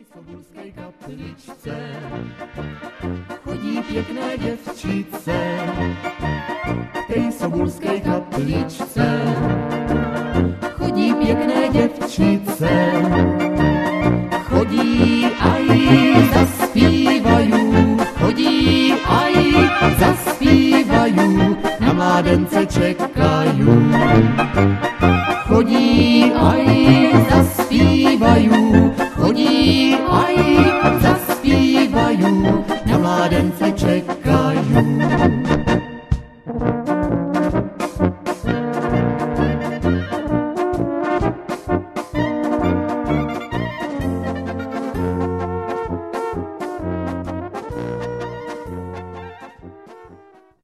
Sobulskej kapličce chodí pěkné děvčice, k tej Sobulskej kapličce chodí pěkné děvčice, chodí aj